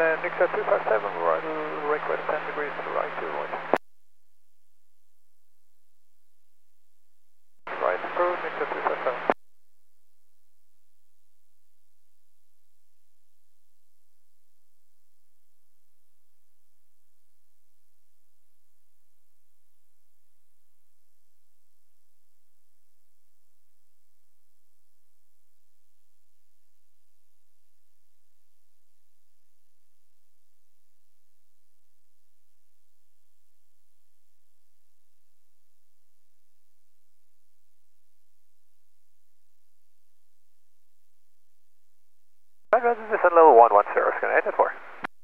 Nixia 257, request 10 degrees to right to avoid. Right through Nixia 257. Right, this is level 110, Scandinavian 4.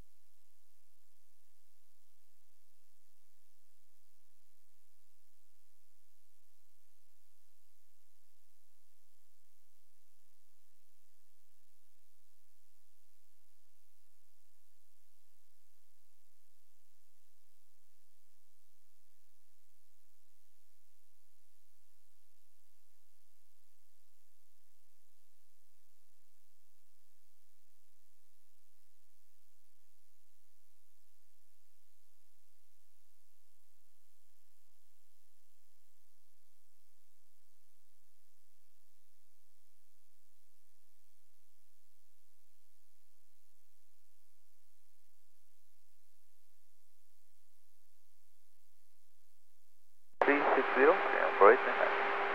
Operate in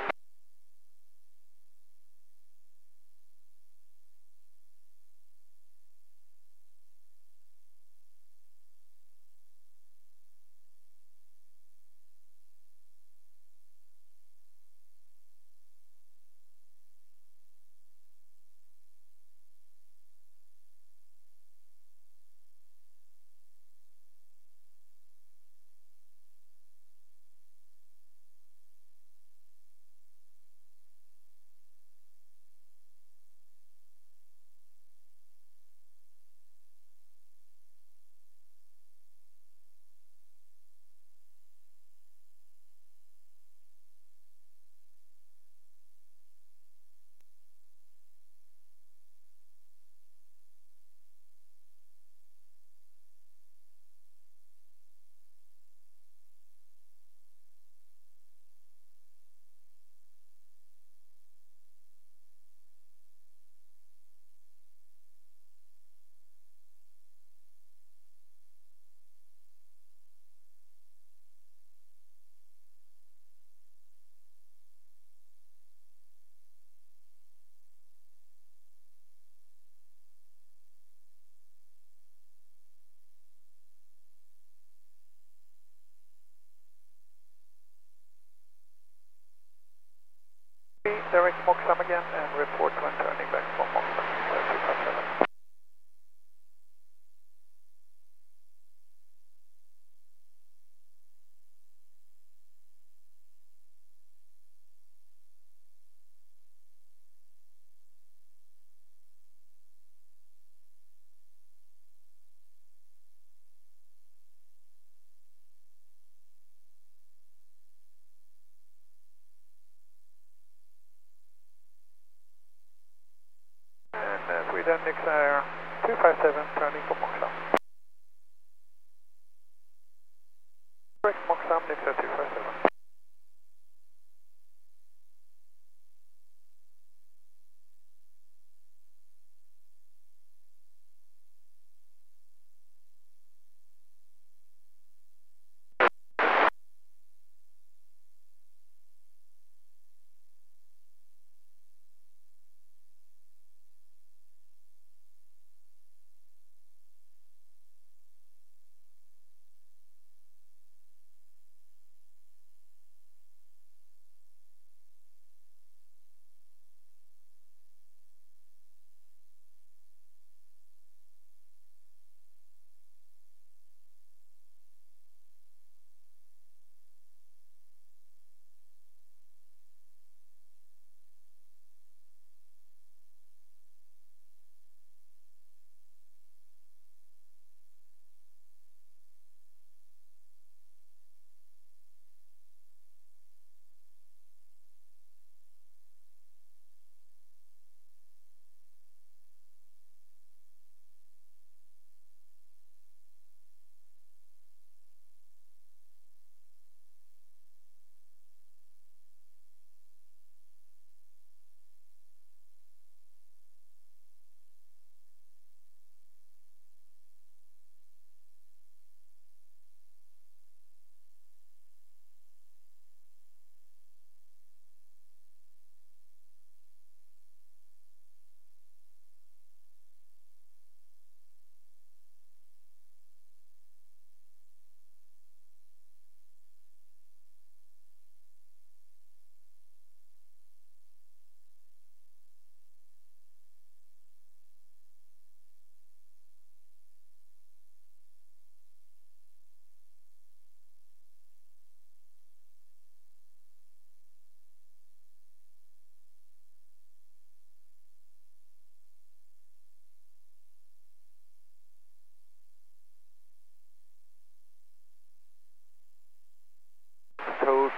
direct Moxham again and report when turning back from Moxham 257.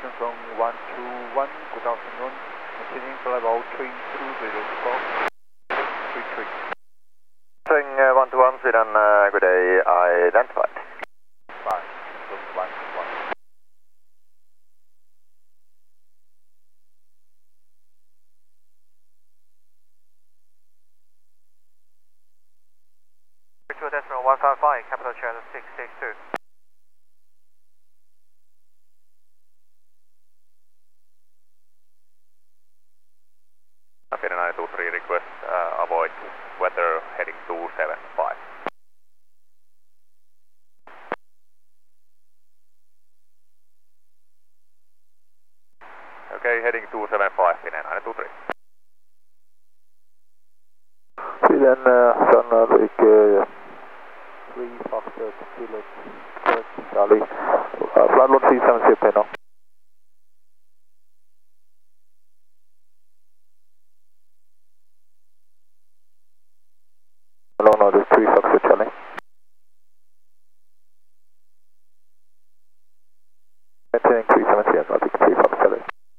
information from 121, good afternoon. Machining for about 320 spot 33. Swing 121, Sweden, good day, identified. Fine, from 121. Decimal 155, capital channel 662. Finland 923 request, avoid weather heading 275. Okay, heading 275, Finland 923. Sweden, Sandvik, 3 Foxtrot, Kilo, Charlie, flight load 370 panel. Hello, no, this 3 Foxtrot, Charlie. Maintaining 370, Atlantic 3 Foxtrot, Charlie.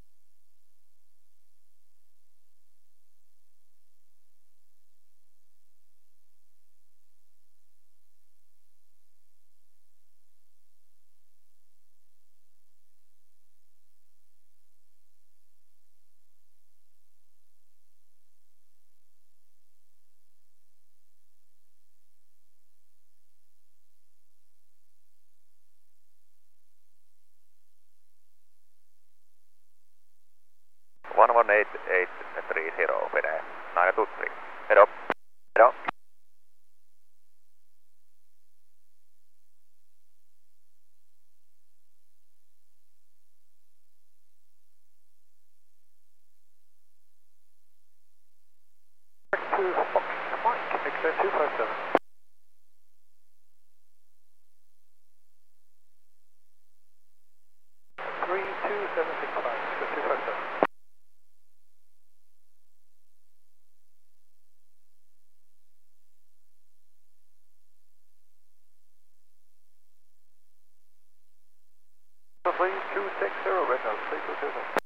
One 18830, Finland 923. Head up. Head up. To Fox Mike, exit 257. Three two seven six five, exit 257. So 3260, red note, 3260.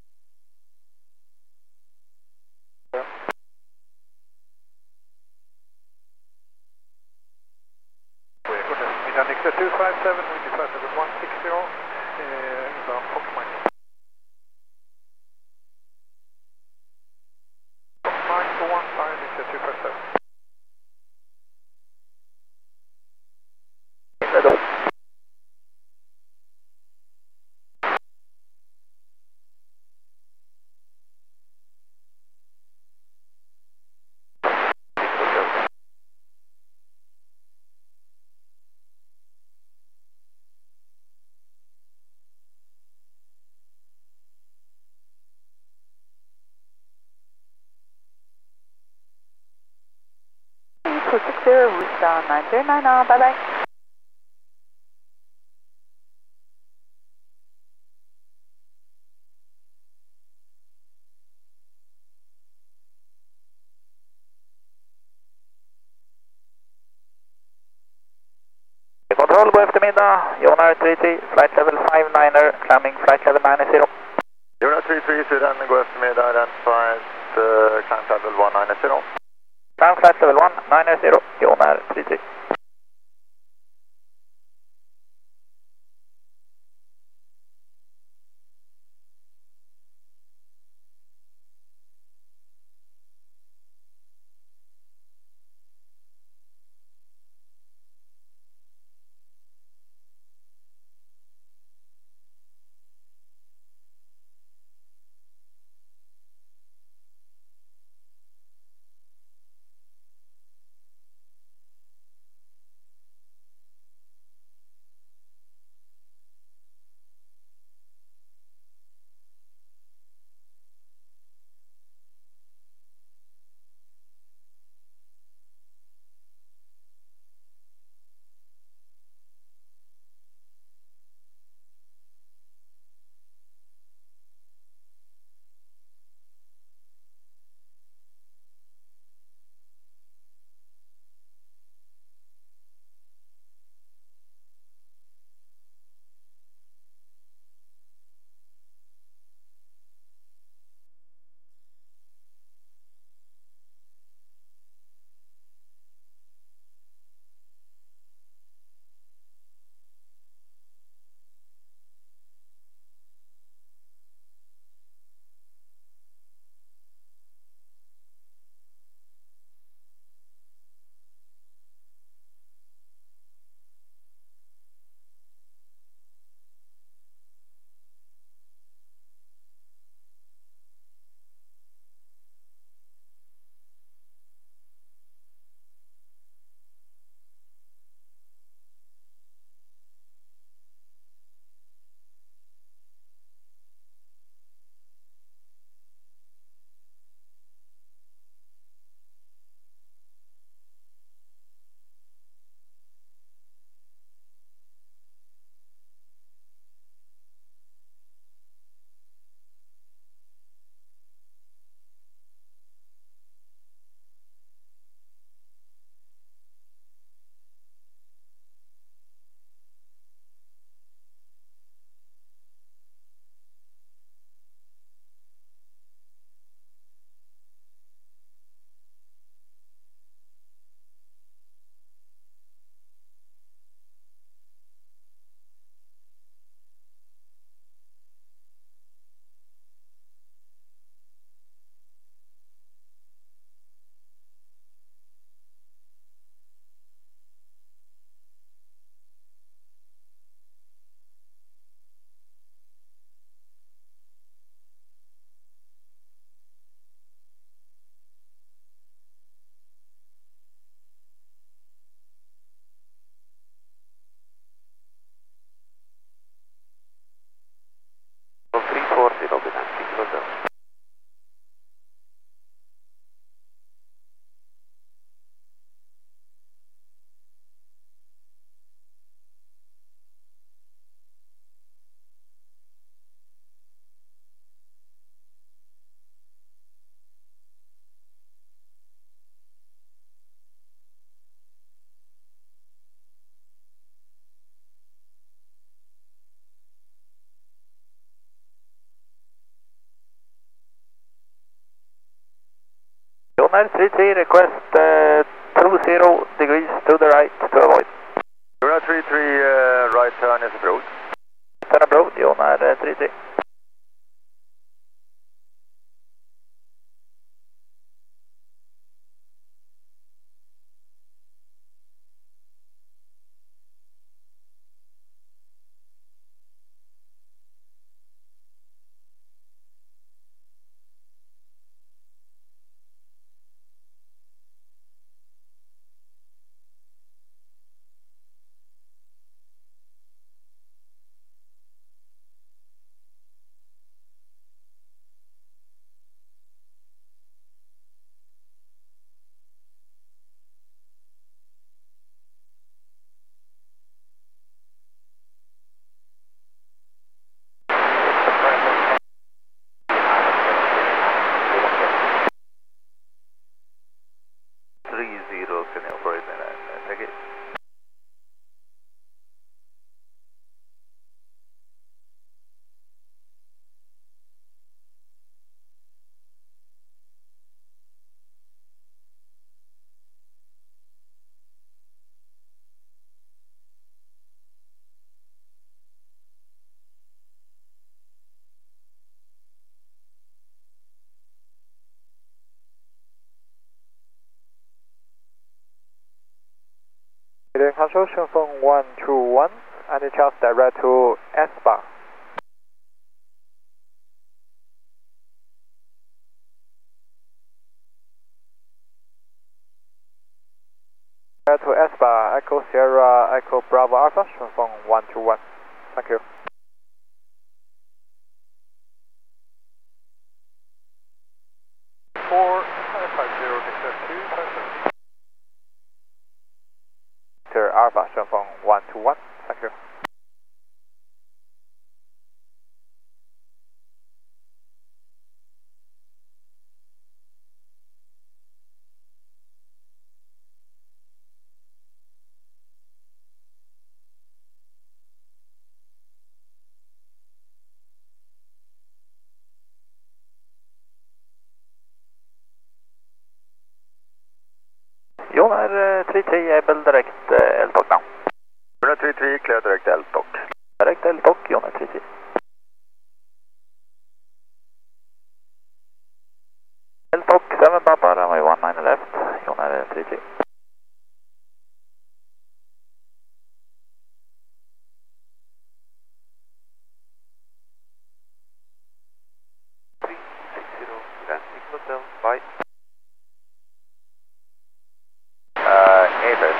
Yeah. We're good. Midland exit 257, we departed with 160, inbound Fox Mike. Fox Mike for 15, exit 257. Head up. route 909, bye bye. Control, god eftermiddag. Jonar 33, flight level 59er, climbing flight level 90. Jonar 33, Sweden, god eftermiddag, identified, climb level 190. Climb flight level 190, Jonar 33. Sonar 33, request 20 degrees to the right to avoid. Sonar 33, right turn is approved. Turn approved, Sonar 33. The construction from 121 and just direct to S-Bar. Direct to S-Bar, Echo Sierra, Echo Bravo Alpha, from 121. Thank you. Four 50 Victor 257. Victor Alpha, from 121. Thank you. Sonar 33, able direct LTOC now. Sonar 33, clear direct LTOC. Direct LTOC, Sonar 33. LTOC 7 Papa, runway 19 left, Sonar 33. Hotel, bye. Neighbors.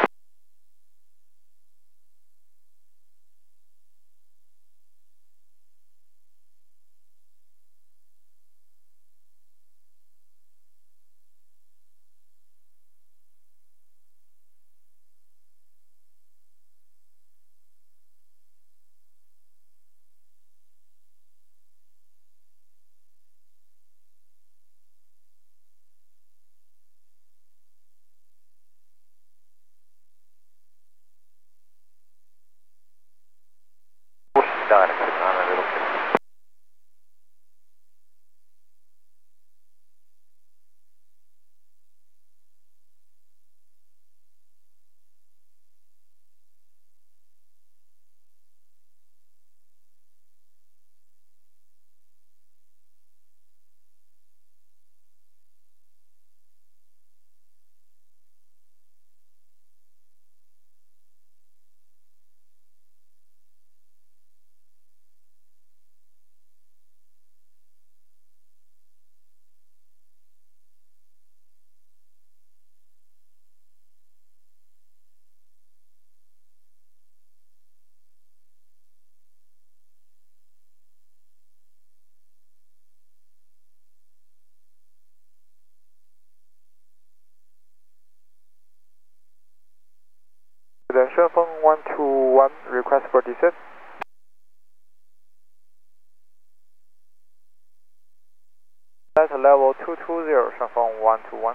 Credential from 121, request for descent. At level 220, from 121.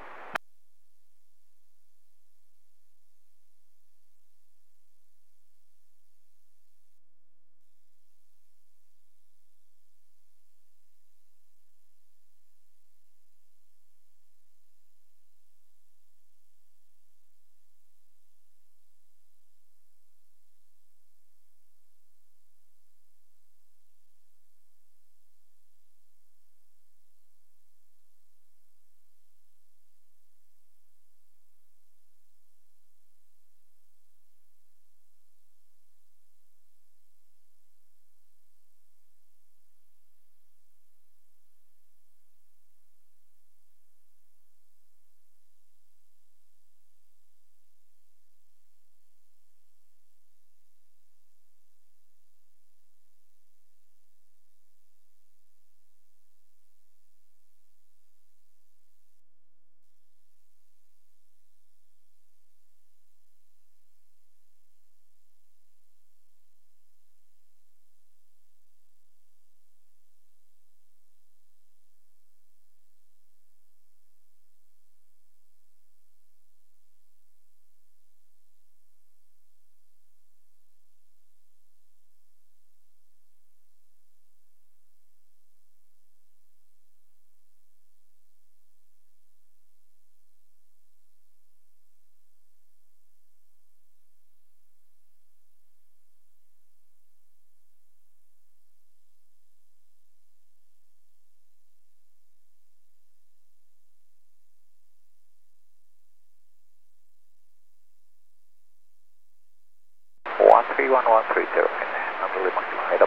131130, under Lima Kilo, head up.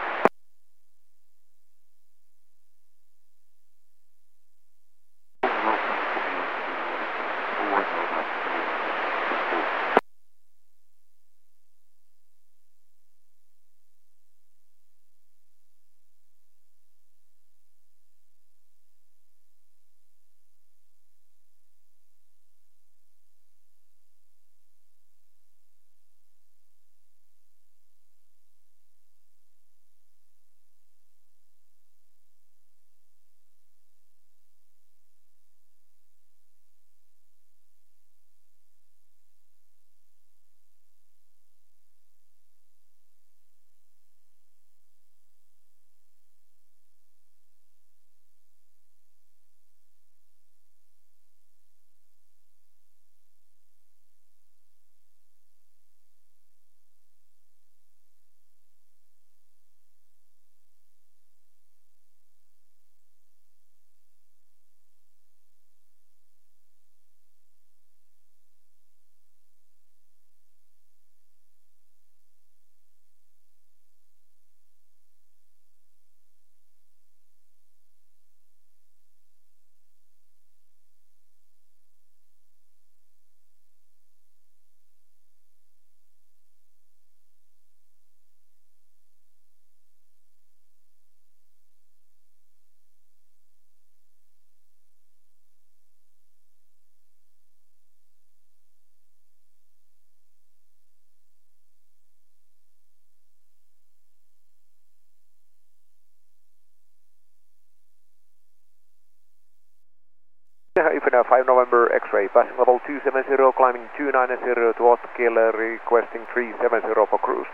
Ifina 5 November X-ray, passing level 270, climbing 290 to Otkill, requesting 370 for cruise.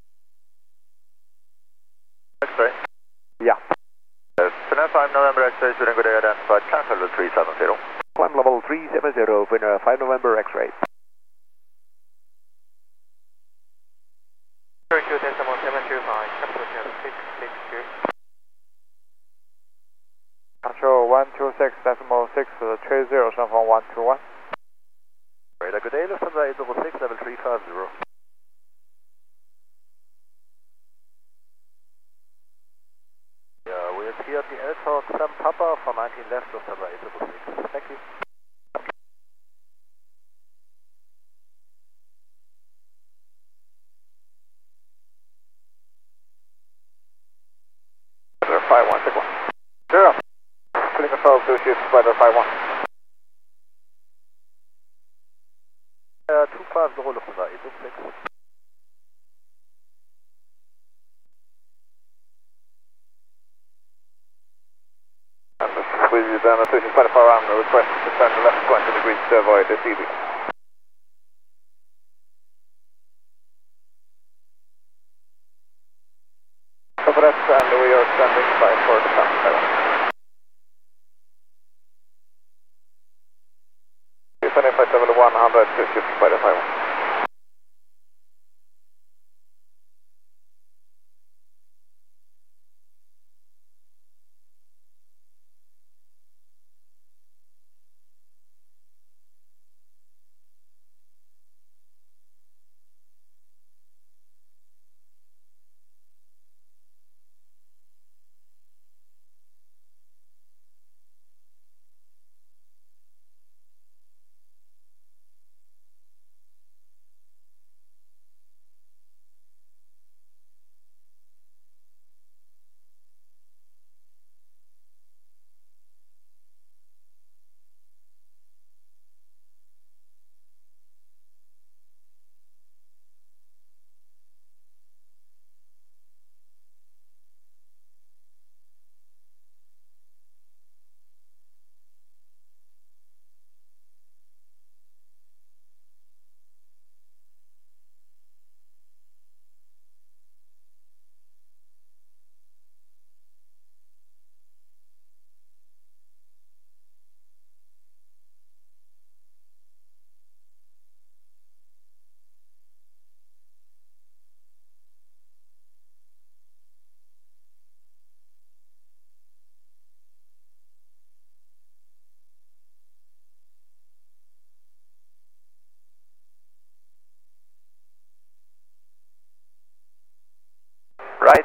X-ray? Yeah. Finnair 5 November X-ray, Sweden good day identified, cancel level 370. Climb level 370, Finnair 5 November X-ray. Q decimal 725, capital 662. Control 126.6 from 121. Radar good day, Lufthansa 866, level 350. Yeah, we're here at the L-Talk Sam Papa for 19 left, Lufthansa 866. Thank you. 5161. Zero. Filling a 12, 2 shifts, weather 51. 250 Lufthansa 866. With the Association 24 hour request to turn left 20 degrees to avoid the CV. So for that, and we are standing by for the Taiwan. 25 level 100 to shift by the Taiwan.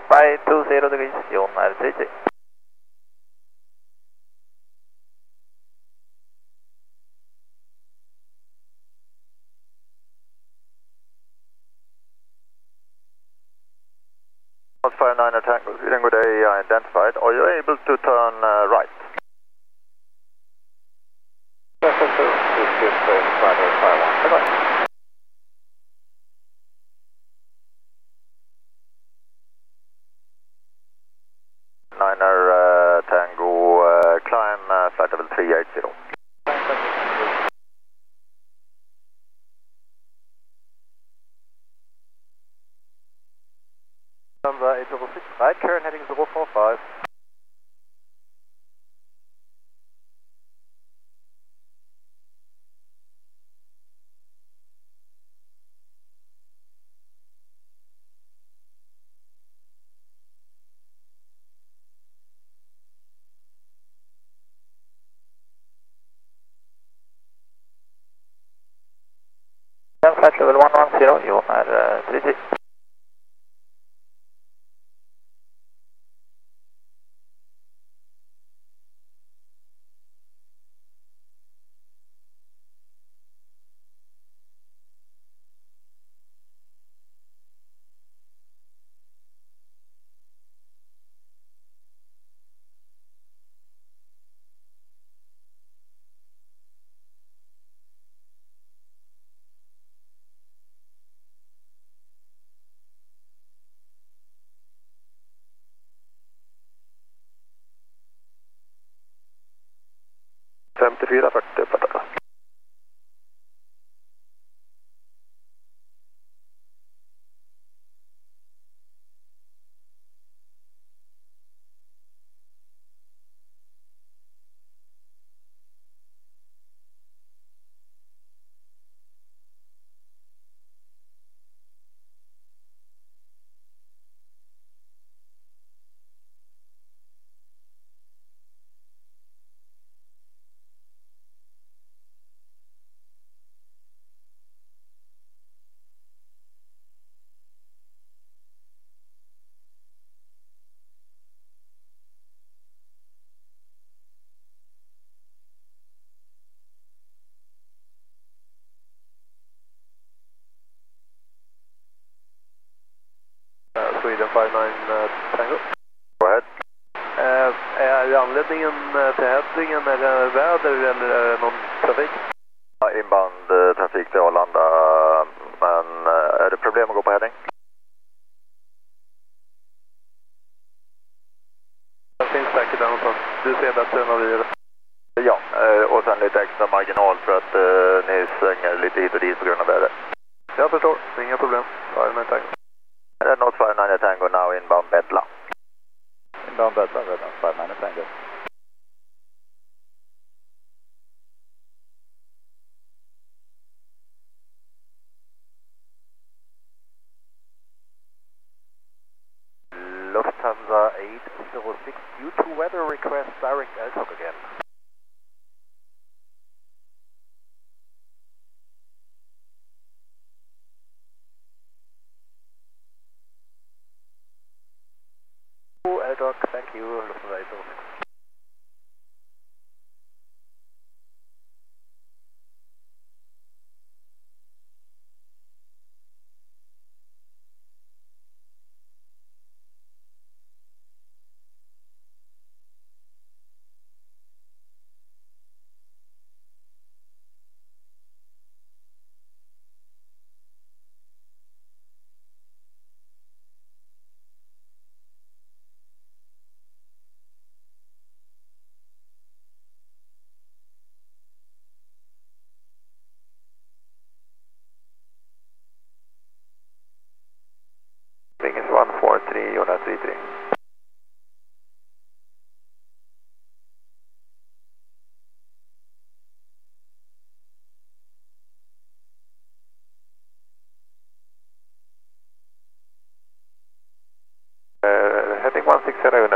Right 20 degrees, United 33. North 59er Tango, Tango Day identified. Are you able to turn right? Yes, sir. This is Spider 51. Bye-bye. Niner Tango, climb flight level 380. Number 806, right turn heading 045. Flight level 110, United 33. Sweden 59 Tango. Go ahead. Är anledningen till headingen eller väder eller är det någon trafik? Inbound trafik till Arlanda, men är det problem att gå på heading? Det finns säkert där någonstans. Du ser bättre än vad vi gör. Ja, och sen lite extra marginal för att ni svänger lite hit och dit på grund av väder. Jag förstår, inga problem. 59 Tango. North 59 Tango now inbound Bedla. Inbound Bedla, 59 Tango. Lufthansa 806, due to weather request direct LTOC again. LTOC, thank you, Lufthansa 806. Ring is 143, Unit 33. Heading 160